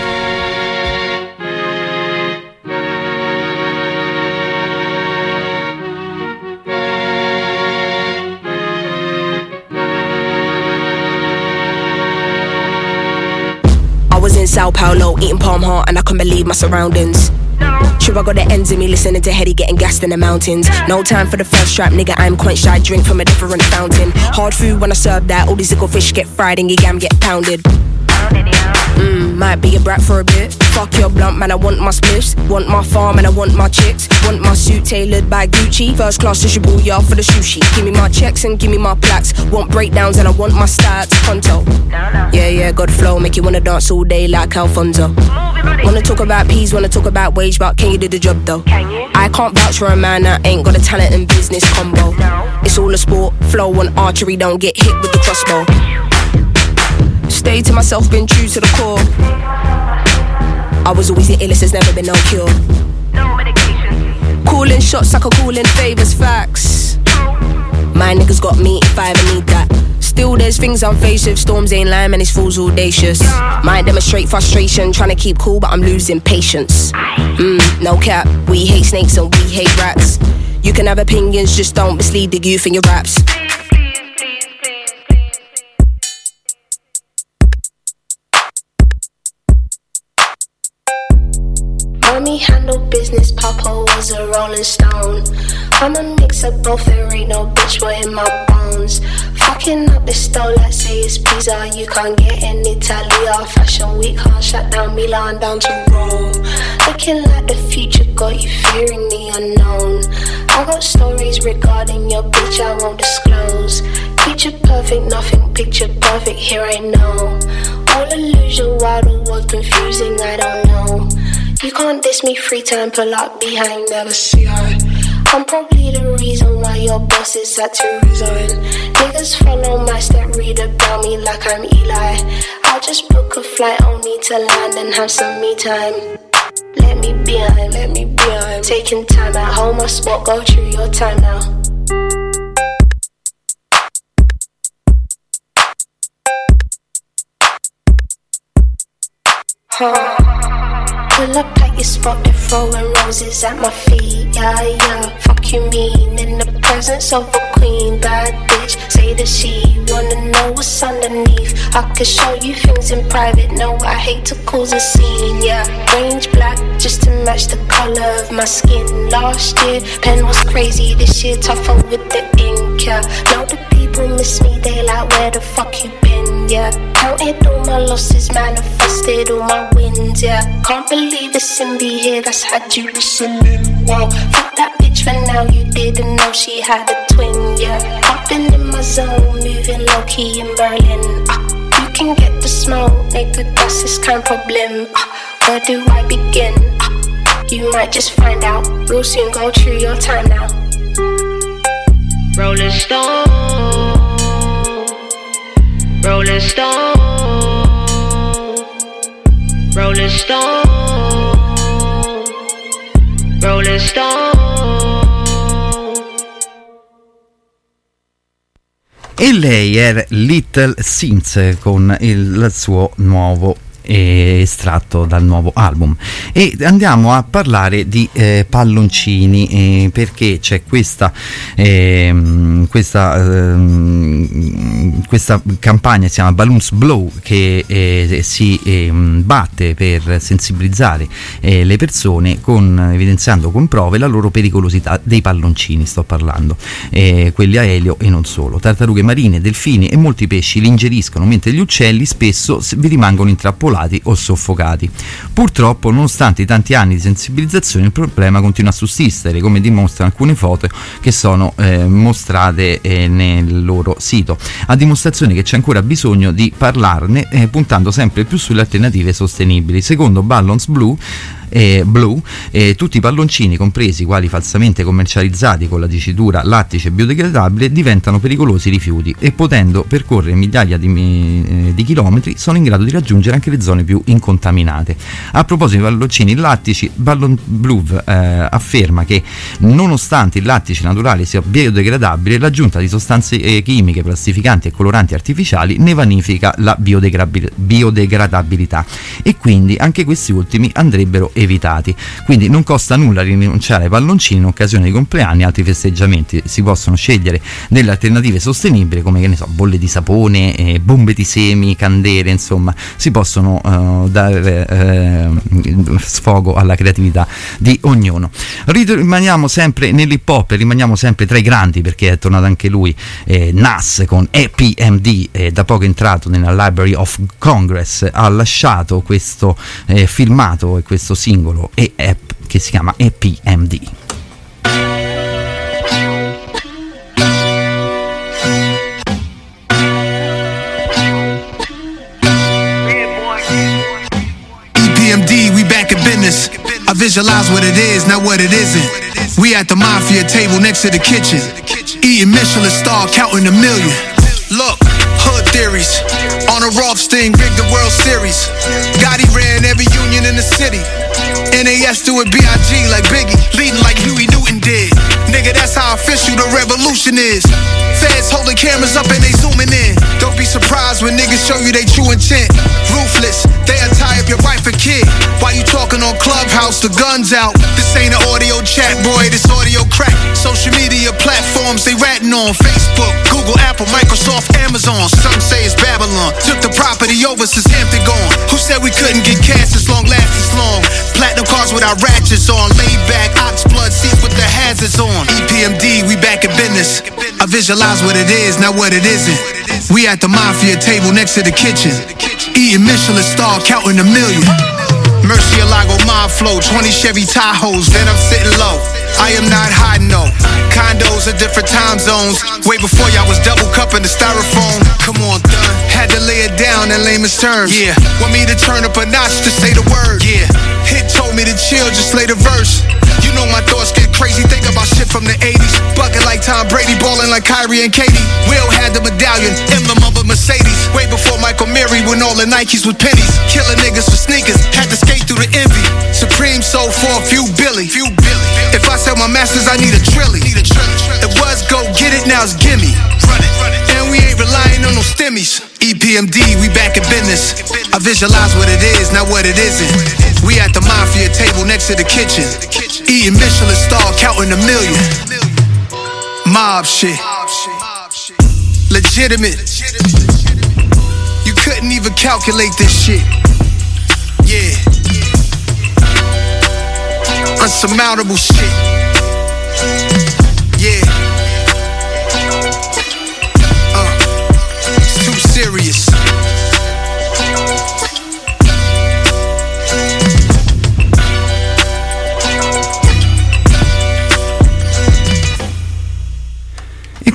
Sao Paulo, eating palm heart, and I couldn't believe my surroundings. Sure, I got the ends of me listening to Hetty getting gassed in the mountains. No time for the first strap, nigga, I'm quenched, I drink from a different fountain. Hard food when I serve that, all these little fish get fried and your gam get pounded. Might be a brat for a bit. Fuck your blunt, man, I want my spliffs. Want my farm and I want my chicks. Want my suit tailored by Gucci. First class to Shibuya for the sushi. Give me my checks and give me my plaques. Want breakdowns and I want my stats. Pronto. Yeah, good flow, make you wanna dance all day like Alfonso. Wanna talk about peas, wanna talk about wage, but can you do the job though? I can't vouch for a man that ain't got a talent and business combo. It's all a sport, flow and archery, don't get hit with the crossbow. Stay to myself, been true to the core. I was always the illest, there's never been no cure. No medication. Calling shots like a calling favors, facts. My niggas got me if I ever need that. Still there's things I'm faced with, storms ain't lying and it's fools audacious. Might demonstrate frustration, trying to keep cool but I'm losing patience. No cap, we hate snakes and we hate rats. You can have opinions, just don't mislead the youth in your raps. Mommy handled business, Papa was a rolling stone. I'm a mix of both, there ain't no bitch boy in my bones. Fucking up this stole like say it's pizza, you can't get in Italia. Fashion week, hard shut down Milan down to Rome. Looking like the future got you fearing the unknown. I got stories regarding your bitch I won't disclose. Picture perfect, nothing picture perfect, here I know. All illusion, while the world's confusing, I don't know. You can't diss me, free time, pull up behind, never see I. I'm probably the reason why your boss is had to resign. Niggas follow my step, read about me like I'm Eli. I'll just book a flight only to land and have some me time. Let me be on, taking time at home, my spot, go through your time now. Pull up at your spot, they're throwing roses at my feet. Yeah, fuck you mean? In the presence of a queen, bad bitch, say that she wanna know what's underneath. I could show you things in private, no, I hate to cause a scene. Yeah, range black, just to match the color of my skin. Last year, pen was crazy, this year tougher with the ink. Yeah, now the people miss me, they like, where the fuck you been? Yeah, counted all my losses, manifested all my wins. Yeah, can't believe it's in me here, that's had you listening. Wow, fuck that bitch for now, you didn't know she had a twin. Yeah, I've been in my zone, moving low key in Berlin. You can get the smoke, nigga, that's this kind of problem. Where do I begin? You might just find out. We'll soon go through your time now. Rolling Stone, Rolling Stone, Rolling Stone, Rolling Stone. E lei era Little Sims con il suo nuovo estratto dal nuovo album. E andiamo a parlare di palloncini, perché c'è questa campagna, si chiama Balloons Blow, che si batte per sensibilizzare le persone, evidenziando con prove la loro pericolosità dei palloncini. Sto parlando quelli a elio e non solo. Tartarughe marine, delfini e molti pesci li ingeriscono, mentre gli uccelli spesso vi rimangono intrappolati o soffocati. Purtroppo, nonostante i tanti anni di sensibilizzazione, il problema continua a sussistere, come dimostrano alcune foto che sono mostrate nel loro sito, a dimostrazione che c'è ancora bisogno di parlarne, puntando sempre più sulle alternative sostenibili. Secondo Balloons Blue, tutti i palloncini, compresi quali falsamente commercializzati con la dicitura lattice biodegradabile, diventano pericolosi rifiuti e, potendo percorrere migliaia di chilometri, sono in grado di raggiungere anche le zone più incontaminate. A proposito di palloncini lattici, Balloons Blue afferma che, nonostante il lattice naturale sia biodegradabile, l'aggiunta di sostanze chimiche, plastificanti e coloranti artificiali ne vanifica la biodegradabilità, e quindi anche questi ultimi andrebbero evitati. Quindi non costa nulla rinunciare ai palloncini in occasione di compleanni e altri festeggiamenti. Si possono scegliere delle alternative sostenibili come, che ne so, bolle di sapone, bombe di semi, candele, insomma si possono dare sfogo alla creatività di ognuno. Rimaniamo sempre nell'hip hop, rimaniamo sempre tra i grandi, perché è tornato anche lui, Nas con EPMD, da poco entrato nella Library of Congress. Ha lasciato questo filmato e questo singolo che si chiama EPMD. EPMD, we back in business. I visualize what it is, not what it isn't. We at the mafia table next to the kitchen, eating Michelin star, counting a million. Look, hood theories. On a Rothstein, rigged the World Series. Gotti ran every union in the city. NAS do it B.I.G. like Biggie, leading like Huey Newton did. Nigga, that's how official the revolution is. Feds holding cameras up and they zooming in. Don't be surprised when niggas show you they true intent. Ruthless, they'll tie up your wife and kid. While you talking on Clubhouse, the gun's out. This ain't an audio chat, boy, this audio crack. Social media platforms they ratting on. Facebook, Google, Apple, Microsoft, Amazon. Some say it's Babylon. Took the property over since Hampton gone. Who said we couldn't get cash this long, last this long? Platinum cars with our ratchets on. Laid back, ox blood seats with the hazards on. EPMD, we back in business. I visualize what it is, not what it isn't. We at the mafia table next to the kitchen, eating Michelin star, counting a million. Murcielago mob flow, 20 Chevy Tahoes, then I'm sitting low. I am not hiding no. Condos at different time zones. Way before y'all was double cupping the styrofoam. Come on, thun. Had to lay it down in lamest terms. Yeah. Want me to turn up a notch to say the word. Yeah. Hit told me to chill, just lay the verse. You know my thoughts get crazy, think about shit from the 80s. Bucket like Tom Brady, ballin' like Kyrie and Katie. Will had the medallion, emblem of a Mercedes. Way before Michael Mary, when all the Nikes was pennies. Killing niggas for sneakers, had to skate through the envy. Supreme sold for a few Billy. If I sell my masters, I need a trilly. It was go get it, now it's gimme. And we ain't relying on no stimmies. EPMD, we back in business. I visualize what it is, not what it isn't. We at the mafia table next to the kitchen, eating Michelin star, counting a million. Mob shit, legitimate. You couldn't even calculate this shit. Yeah, unsurmountable shit. Yeah, it's too serious.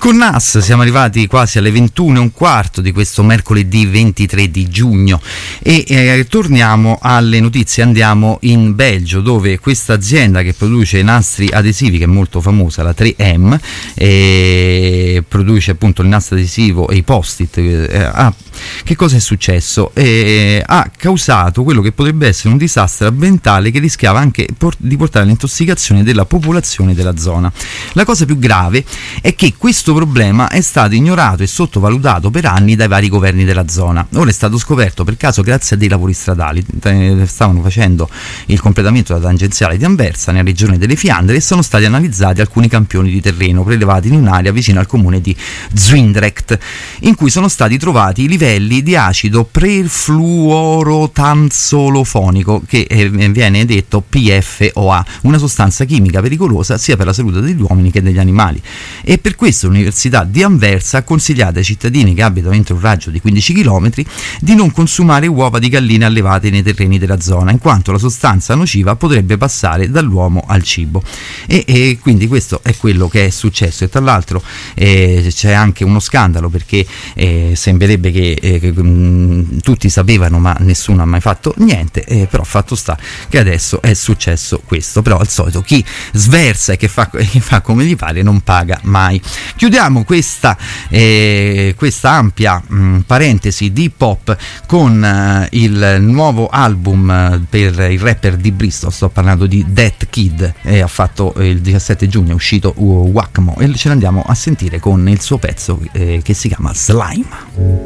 con Nas siamo arrivati quasi alle 21:15 di questo mercoledì 23 di giugno e torniamo alle notizie. Andiamo in Belgio, dove questa azienda che produce nastri adesivi, che è molto famosa, la 3M, produce appunto il nastro adesivo e i post-it. Che cosa è successo? Ha causato quello che potrebbe essere un disastro ambientale che rischiava anche di portare all'intossicazione della popolazione della zona. La cosa più grave è che questo problema è stato ignorato e sottovalutato per anni dai vari governi della zona. Ora è stato scoperto per caso grazie a dei lavori stradali. Stavano facendo il completamento della tangenziale di Anversa nella regione delle Fiandre e sono stati analizzati alcuni campioni di terreno prelevati in un'area vicino al comune di Zwijndrecht, in cui sono stati trovati i livelli di acido perfluorotanzolofonico, che viene detto PFOA, una sostanza chimica pericolosa sia per la salute degli uomini che degli animali. E per questo l'Università di Anversa ha consigliato ai cittadini che abitano entro un raggio di 15 km di non consumare uova di galline allevate nei terreni della zona, in quanto la sostanza nociva potrebbe passare dall'uomo al cibo. E quindi questo è quello che è successo. E tra l'altro c'è anche uno scandalo, perché sembrerebbe che tutti sapevano ma nessuno ha mai fatto niente, però fatto sta che adesso è successo questo. Però al solito chi sversa e che fa come gli pare non paga mai. Chiudiamo questa ampia parentesi di hip hop con il nuovo album per il rapper di Bristol. Sto parlando di Death Kid, ha fatto il 17 giugno è uscito Wacmo, e ce l'andiamo a sentire con il suo pezzo che si chiama Slime.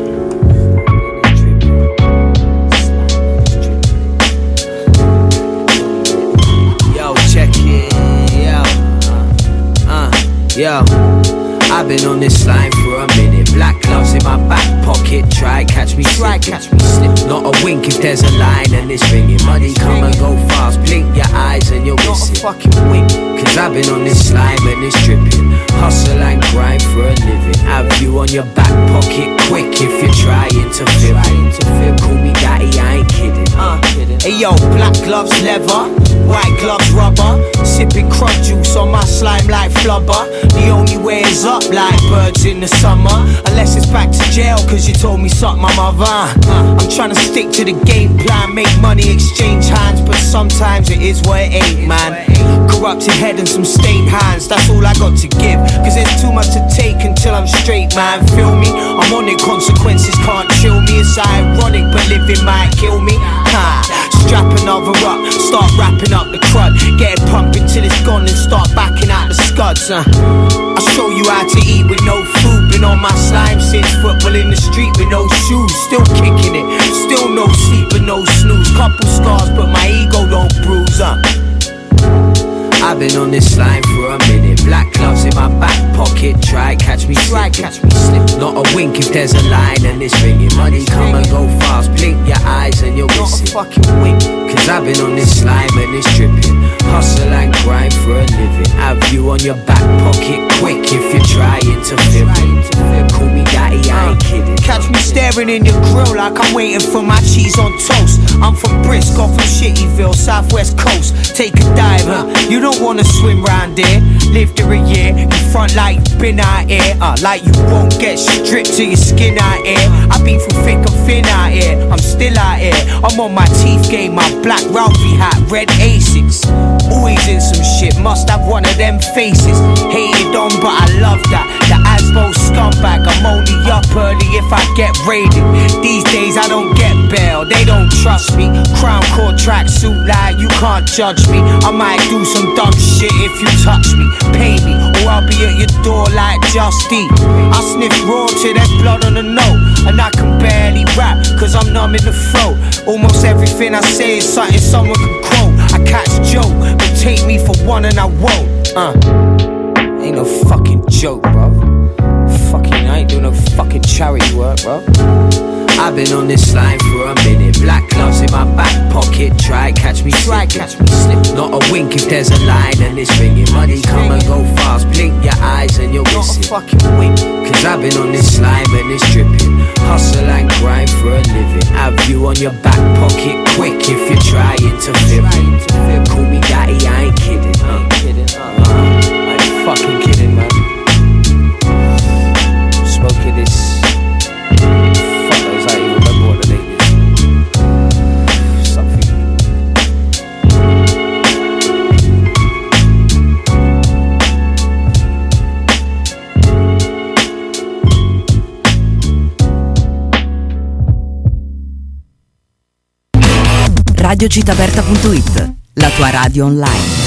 Yo, I've been on this line for a minute. Black gloves in my back pocket. Try catch me slip. Not a wink if there's a line and it's ringing. Money come and go fast. Blink your eyes and you'll miss it. Not a fucking wink. Cause I've been on this slime and it's dripping. Hustle and grind for a living. Have you on your back pocket quick if you're trying to feel it. Call me daddy, I ain't kidding. Hey yo, black gloves leather, white gloves rubber. Sipping crud juice on my slime like flubber. The only way is up like birds in the summer. Unless it's back to jail cause you told me suck my mother. I'm trying to stick to the game plan. Make money, exchange hands. But sometimes it is what it ain't, man. Corrupted head and some stained hands. That's all I got to give. Cause there's too much to take until I'm straight, man. Feel me? I'm on it, consequences can't chill me. It's ironic but living might kill me. Strap another up, start wrapping up the crud. Get it pumping till it's gone and start backing out the scuds. I'll show you how to eat with no food. Been on my slime since football in the street with no shoes. Still kicking it, still no sleep but no snooze. Couple scars but my ego don't bruise up. I've been on this line for a minute. Black gloves in my back pocket. Try catch me slip. Not a wink if there's a line and it's ringing. Money come and go fast. Blink your eyes and you'll miss it. Not a fucking wink. Cause I've been on this slime and it's dripping. Hustle and grind for a living. Have you on your back pocket quick if you're trying to feel it. Call me daddy, I ain't kidding. Catch me staring in your grill like I'm waiting for my cheese on toast. I'm from Bristol, from Shittyville, southwest coast. Take a dive, you don't wanna swim round there. Lived there a year, you front like you been out here. Like you won't get stripped to your skin out here. I've been through thick and thin out here. I'm still out here. I'm on my teeth game, my black Ralphie hat, red Asics. Always in some shit, must have one of them faces. Hated on but I love that. The Asbo scumbag, I'm only up early if I get raided. These days I don't get bail, they don't trust me. Crown court tracksuit like you can't judge me. I might do some dumb shit if you touch me. Pay me, or I'll be at your door like Just Eat. I sniff raw till there's blood on the note. And I can barely rap, cause I'm numb in the throat. Almost everything I say is something someone can quote. I catch joke, but take me for one and I won't. Ain't no fucking joke, bro. I ain't doing no fucking charity work, bro. I've been on this line for a minute. Black gloves in my back pocket. Try catch me slip. Not a wink if there's a line and it's ringing. Money come and go fast. Blink your eyes and you'll miss it. Not a fucking wink. Cause I've been on this slime and it's dripping. Hustle and grind for a living. Have you on your back pocket quick if you're trying to feel it. Call me daddy, I ain't kidding. I ain't fucking kidding, man. radiocitaberta.it, la tua radio online.